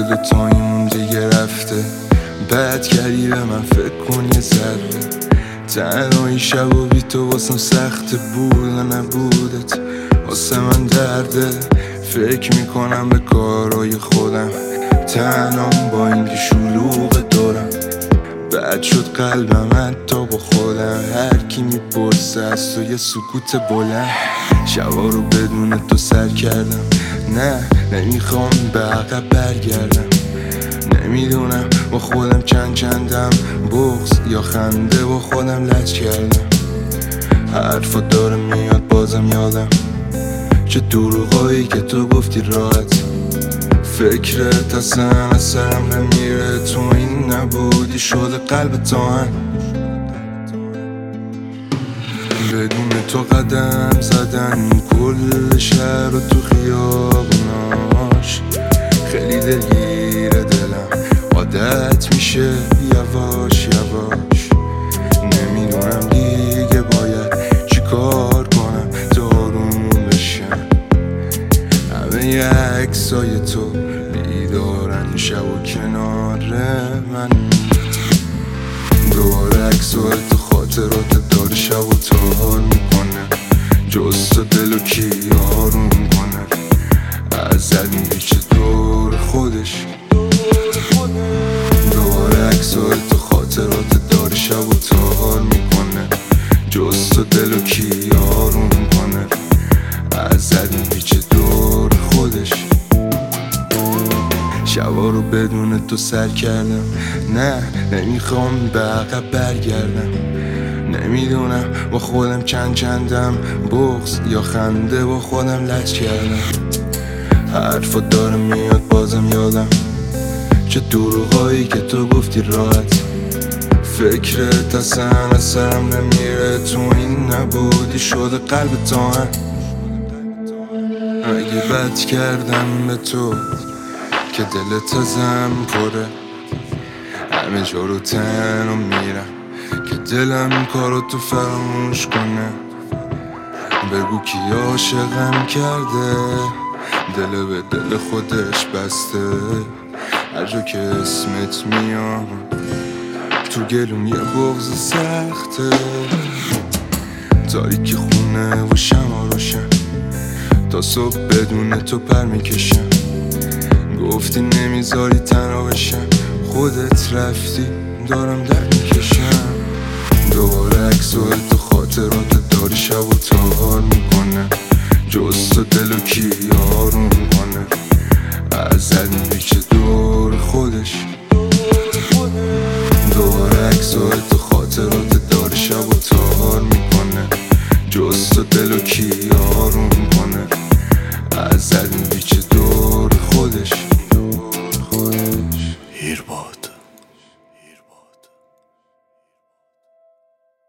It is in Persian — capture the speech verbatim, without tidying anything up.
کل تایمون دیگه رفته. بد کردی به من فکر کن یه ذره. تنهایی شب و بی تو واسم سخته بود و نبودت واسه من درده. فکر میکنم به کارهای خودم تنهام با اینکه شلوغ دارم. بد شد قلبم حتی با خودم. هر کی میپرسه از تو یه سکوت بلند. شبا رو بدون تو سر کردم. نه نمیخوام به عقب برگردم. نمیدونم با خودم چند چندم بغض یا خنده با خودم لج کردم. حرفا داره میاد بازم یادم چه دروغایی که تو گفتی راحت. فکرت اصلا از سرم نمیره. تو این نبودی شده قلب تو هم. بدون تو قدم زدن کل شهر و تو خیابوناش خیلی دلگیره دلم. عادت میشه یواش یواش. نمیدونم دیگه باید چی کار کنم تا آروم بشم. همه عکسای تو بیدارن شب و کنار من. دوباره عکسای تو خاطرات داره شب و تار میکنه. جز تو دل و کی آروم کنه. ازت میپیچه دور خودش. دوباره عکسای تو خاطرات داره شب و تار میکنه. جز تو دل و کی آروم کنه. ازت میپیچه دور خودش. شبا رو بدون تو سر کردم. نه نمیخوام به عقب برگردم. نمیدونم با خودم چند چندم بغض یا خنده با خودم لج کردم. حرفا داره میاد بازم یادم چه دروغایی که تو گفتی راحت. فکرت اصلا از سرم نمیره. تو این نبودی شده قلب تو هم. اگه بد کردم به تو که دلت ازم پره. همه جا رو تنها میرم که دلم کارو تو فراموش کنه. بگو کی عاشقم کرده. دل به دل خودش بسته. هر جا که اسمت میام تو گلوم یه بغض سخته. تاریکی خونه و شما روشن تا صبح بدون تو پر میکشم. گفتی نمیذاری تنها بشم. خودت رفتی دارم در میکشم. دوباره عکسای تو خاطرات داری شب و تار میکنه. جز تو دل و کی آروم کنه. ازت میپیچه دور خودش. دوباره عکسای تو خاطرات داری شب و تار میکنه. جز تو دل و کی آروم کنه. ازت میپیچه دور خودش.